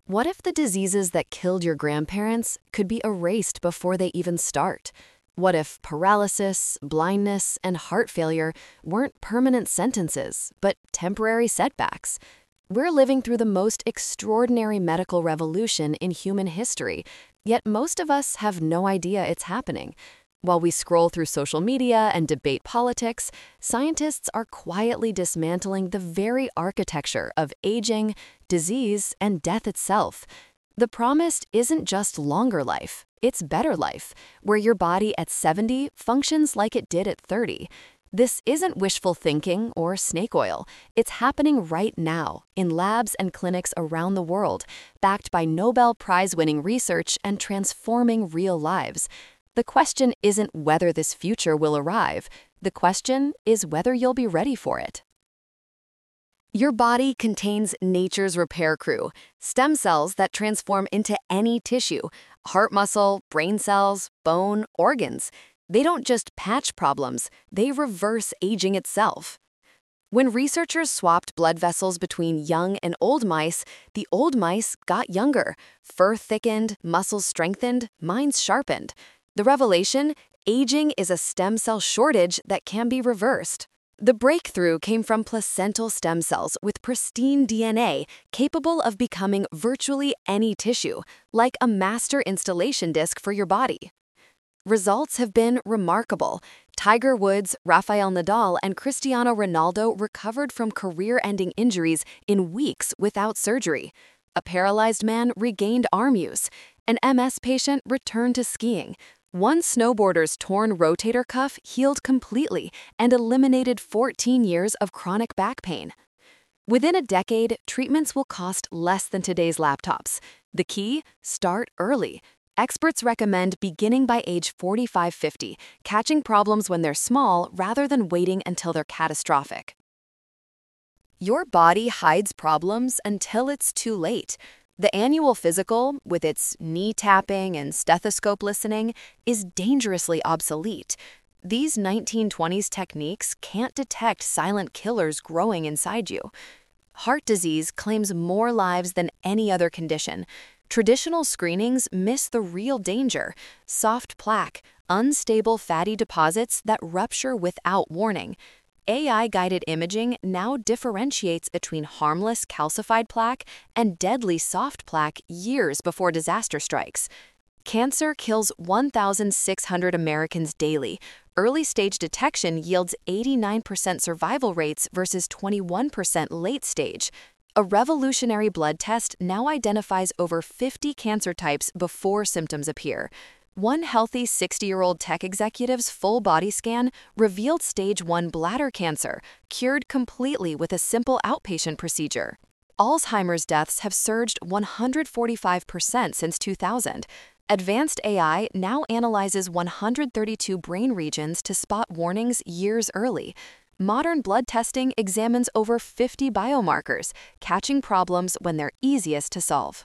What if the diseases that killed your grandparents could be erased before they even start? What if paralysis, blindness, and heart failure weren't permanent sentences, but temporary setbacks? We're living through the most extraordinary medical revolution in human history, yet most of us have no idea it's happening. While we scroll through social media and debate politics, scientists are quietly dismantling the very architecture of aging, disease, and death itself. The promise isn't just longer life, it's better life, where your body at 70 functions like it did at 30. This isn't wishful thinking or snake oil. It's happening right now in labs and clinics around the world, backed by Nobel Prize-winning research and transforming real lives. The question isn't whether this future will arrive. The question is whether you'll be ready for it. Your body contains nature's repair crew, stem cells that transform into any tissue, heart muscle, brain cells, bone, organs. They don't just patch problems, they reverse aging itself. When researchers swapped blood vessels between young and old mice, the old mice got younger, fur thickened, muscles strengthened, minds sharpened. The revelation: aging is a stem cell shortage that can be reversed. The breakthrough came from placental stem cells with pristine DNA capable of becoming virtually any tissue, like a master installation disk for your body. Results have been remarkable. Tiger Woods, Rafael Nadal, and Cristiano Ronaldo recovered from career-ending injuries in weeks without surgery. A paralyzed man regained arm use. An MS patient returned to skiing. One snowboarder's torn rotator cuff healed completely and eliminated 14 years of chronic back pain. Within a decade, treatments will cost less than today's laptops. The key? Start early. Experts recommend beginning by age 45-50, catching problems when they're small rather than waiting until they're catastrophic. Your body hides problems until it's too late. The annual physical, with its knee tapping and stethoscope listening, is dangerously obsolete. These 1920s techniques can't detect silent killers growing inside you. Heart disease claims more lives than any other condition. Traditional screenings miss the real danger: soft plaque, unstable fatty deposits that rupture without warning. AI-guided imaging now differentiates between harmless calcified plaque and deadly soft plaque years before disaster strikes. Cancer kills 1,600 Americans daily. Early-stage detection yields 89% survival rates versus 21% late-stage. A revolutionary blood test now identifies over 50 cancer types before symptoms appear. One healthy 60-year-old tech executive's full body scan revealed stage 1 bladder cancer, cured completely with a simple outpatient procedure. Alzheimer's deaths have surged 145% since 2000. Advanced AI now analyzes 132 brain regions to spot warnings years early. Modern blood testing examines over 50 biomarkers, catching problems when they're easiest to solve.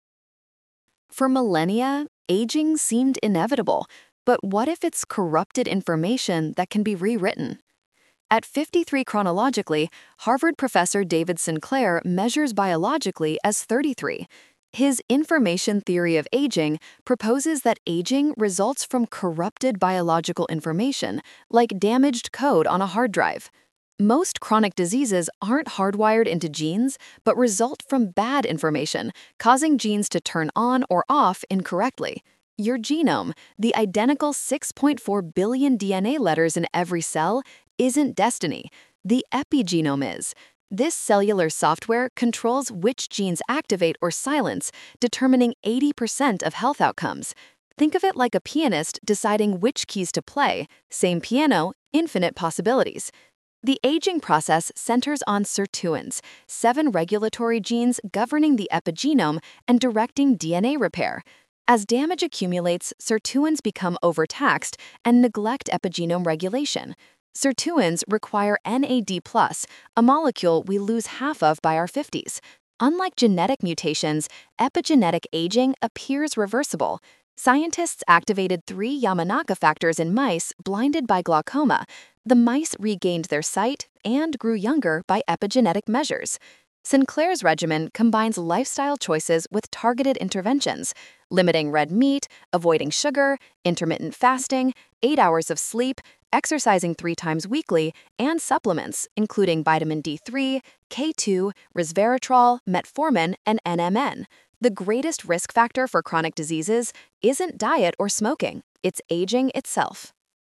For millennia, aging seemed inevitable, but what if it's corrupted information that can be rewritten? At 53 chronologically, Harvard professor David Sinclair measures biologically as 33. His information theory of aging proposes that aging results from corrupted biological information, like damaged code on a hard drive. Most chronic diseases aren't hardwired into genes, but result from bad information, causing genes to turn on or off incorrectly. Your genome, the identical 6.4 billion DNA letters in every cell, isn't destiny. The epigenome is. This cellular software controls which genes activate or silence, determining 80% of health outcomes. Think of it like a pianist deciding which keys to play. Same piano, infinite possibilities. The aging process centers on sirtuins, 7 regulatory genes governing the epigenome and directing DNA repair. As damage accumulates, sirtuins become overtaxed and neglect epigenome regulation. Sirtuins require NAD+, a molecule we lose half of by our 50s. Unlike genetic mutations, epigenetic aging appears reversible. Scientists activated 3 Yamanaka factors in mice blinded by glaucoma. The mice regained their sight and grew younger by epigenetic measures. Sinclair's regimen combines lifestyle choices with targeted interventions, limiting red meat, avoiding sugar, intermittent fasting, 8 hours of sleep, exercising 3 times weekly, and supplements, including vitamin D3, K2, resveratrol, metformin, and NMN. The greatest risk factor for chronic diseases isn't diet or smoking, it's aging itself.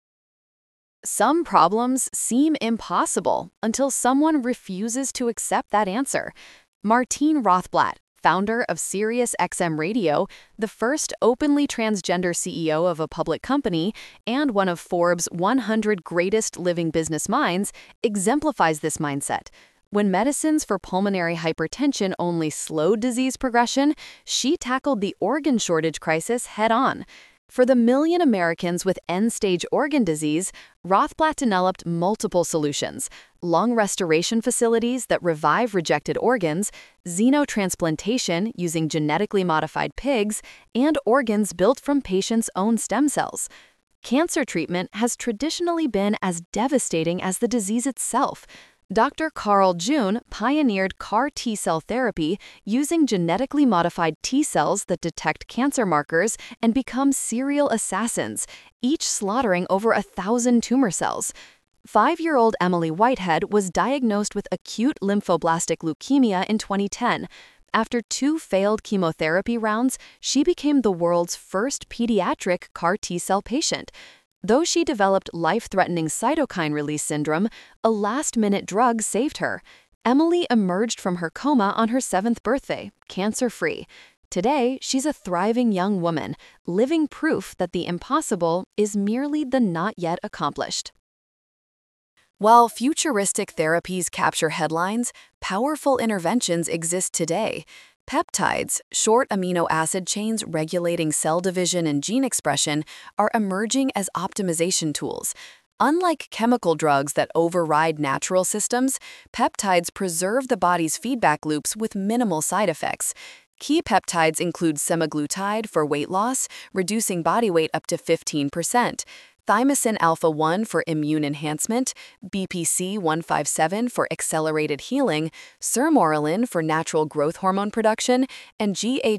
Some problems seem impossible until someone refuses to accept that answer. Martine Rothblatt, founder of SiriusXM Radio, the first openly transgender CEO of a public company, and one of Forbes' 100 Greatest Living Business Minds, exemplifies this mindset. When medicines for pulmonary hypertension only slowed disease progression, she tackled the organ shortage crisis head-on. For the million Americans with end-stage organ disease, Rothblatt developed multiple solutions: lung restoration facilities that revive rejected organs, xenotransplantation using genetically modified pigs, and organs built from patients' own stem cells. Cancer treatment has traditionally been as devastating as the disease itself. Dr. Carl June pioneered CAR T-cell therapy using genetically modified T-cells that detect cancer markers and become serial assassins, each slaughtering over 1,000 tumor cells. 5-year-old Emily Whitehead was diagnosed with acute lymphoblastic leukemia in 2010. After 2 failed chemotherapy rounds, she became the world's first pediatric CAR T-cell patient. Though she developed life-threatening cytokine release syndrome, a last-minute drug saved her. Emily emerged from her coma on her 7th birthday, cancer-free. Today, she's a thriving young woman, living proof that the impossible is merely the not yet accomplished. While futuristic therapies capture headlines, powerful interventions exist today. Peptides, short amino acid chains regulating cell division and gene expression, are emerging as optimization tools. Unlike chemical drugs that override natural systems, peptides preserve the body's feedback loops with minimal side effects. Key peptides include semaglutide for weight loss, reducing body weight up to 15%. Thymosin alpha-1 for immune enhancement, BPC 157 for accelerated healing, sermorelin for natural growth hormone production, and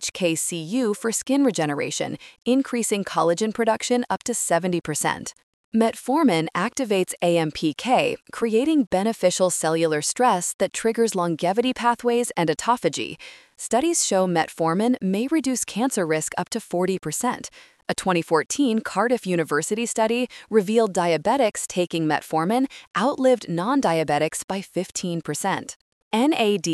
GHKCU for skin regeneration, increasing collagen production up to 70%. Metformin activates AMPK, creating beneficial cellular stress that triggers longevity pathways and autophagy. Studies show metformin may reduce cancer risk up to 40%. A 2014 Cardiff University study revealed diabetics taking metformin outlived non-diabetics by 15%. NAD+,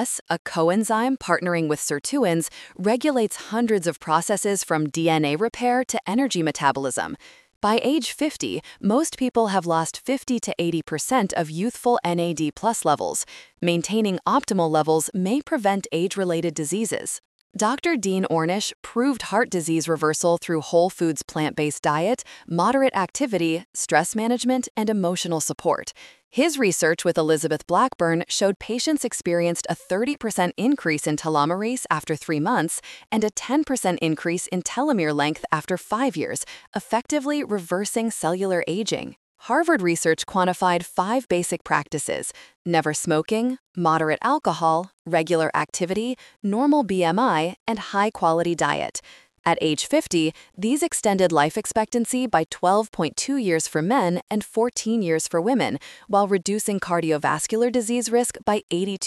a coenzyme partnering with sirtuins, regulates hundreds of processes from DNA repair to energy metabolism. By age 50, most people have lost 50 to 80% of youthful NAD+ levels. Maintaining optimal levels may prevent age-related diseases. Dr. Dean Ornish proved heart disease reversal through whole foods plant-based diet, moderate activity, stress management, and emotional support. His research with Elizabeth Blackburn showed patients experienced a 30% increase in telomerase after 3 months and a 10% increase in telomere length after 5 years, effectively reversing cellular aging. Harvard research quantified 5 basic practices: never smoking, moderate alcohol, regular activity, normal BMI, and high-quality diet. At age 50, these extended life expectancy by 12.2 years for men and 14 years for women, while reducing cardiovascular disease risk by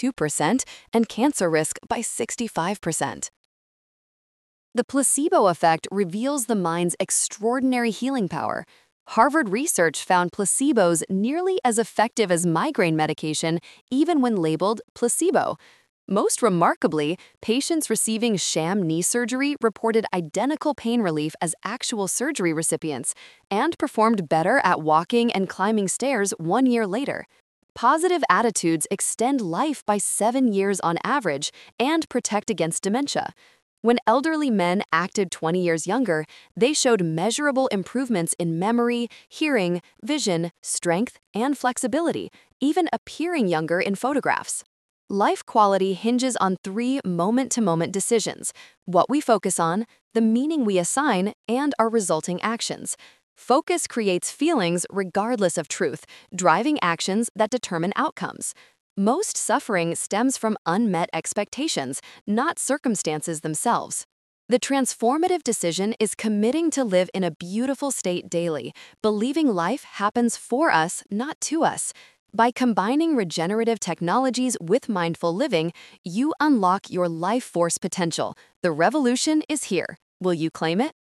82% and cancer risk by 65%. The placebo effect reveals the mind's extraordinary healing power. Harvard research found placebos nearly as effective as migraine medication, even when labeled placebo. Most remarkably, patients receiving sham knee surgery reported identical pain relief as actual surgery recipients and performed better at walking and climbing stairs 1 year later. Positive attitudes extend life by 7 years on average and protect against dementia. When elderly men acted 20 years younger, they showed measurable improvements in memory, hearing, vision, strength, and flexibility, even appearing younger in photographs. Life quality hinges on 3 moment-to-moment decisions: what we focus on, the meaning we assign, and our resulting actions. Focus creates feelings regardless of truth, driving actions that determine outcomes. Most suffering stems from unmet expectations, not circumstances themselves. The transformative decision is committing to live in a beautiful state daily, believing life happens for us, not to us. By combining regenerative technologies with mindful living, you unlock your life force potential. The revolution is here. Will you claim it?